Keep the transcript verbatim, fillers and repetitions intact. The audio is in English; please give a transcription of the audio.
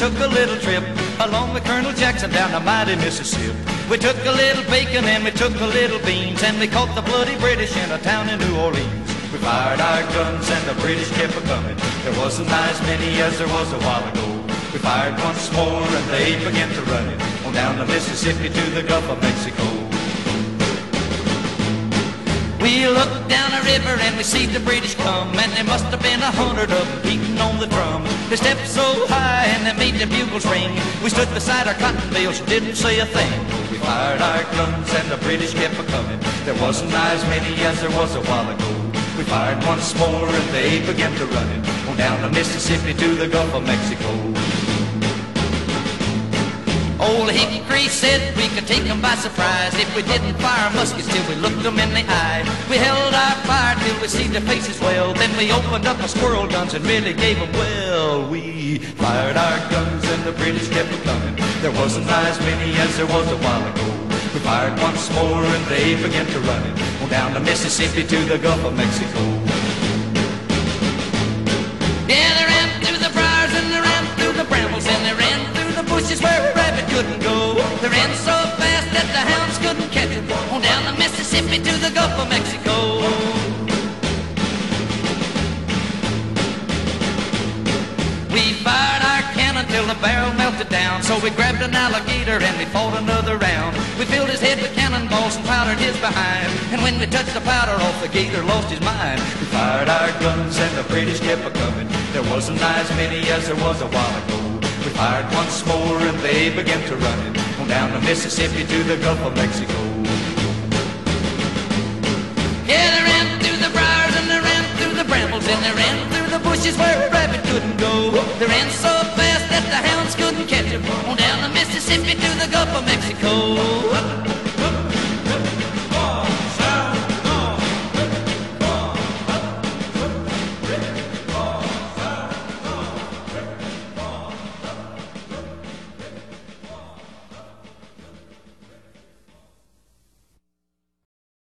took a little trip along with Colonel Jackson down the mighty Mississippi. We took a little bacon and we took a little beans, and we caught the bloody British in a town in New Orleans. We fired our guns and the British kept a-coming. There wasn't as many as there was a while ago. We fired once more and they began to run it on down the Mississippi to the Gulf of Mexico. We looked down the river and we see the British come, and there must have been a hundred of them beating on the drum. They stepped so high and they made the bugles ring. We stood beside our cotton bales, didn't say a thing. We fired our guns and the British kept a-coming. There wasn't as many as there was a while ago. We fired once more and they began to run it on down the Mississippi to the Gulf of Mexico. Old Hickory said we could take them by surprise if we didn't fire muskets till we looked them in the eye. We held our fire till we see their faces well, then we opened up our squirrel guns and really gave them well. We fired our guns and the British kept a-coming. There wasn't as many as there was a while ago. We fired once more and they began to run it on down the Mississippi to the Gulf of Mexico. Yeah, they ran through the briars and they ran through the brambles and they ran through the bushes where a rabbit couldn't go. They ran so fast that the hounds couldn't catch them on down the Mississippi to the Gulf of Mexico. We fired our cannon till the barrel melted down, so we grabbed an alligator and we fought another round. We filled his head with cannonballs and powdered his behind, and when we touched the powder off, the gator lost his mind. We fired our guns and the British kept a-coming. There wasn't as many as there was a while ago. We fired once more and they began to run it on down the Mississippi to the Gulf of Mexico. Yeah, they ran through the briars and they ran through the brambles and they ran through the bushes where a rabbit couldn't go. They ran so fast that the hounds couldn't catch them on down the Mississippi to the Gulf of Mexico.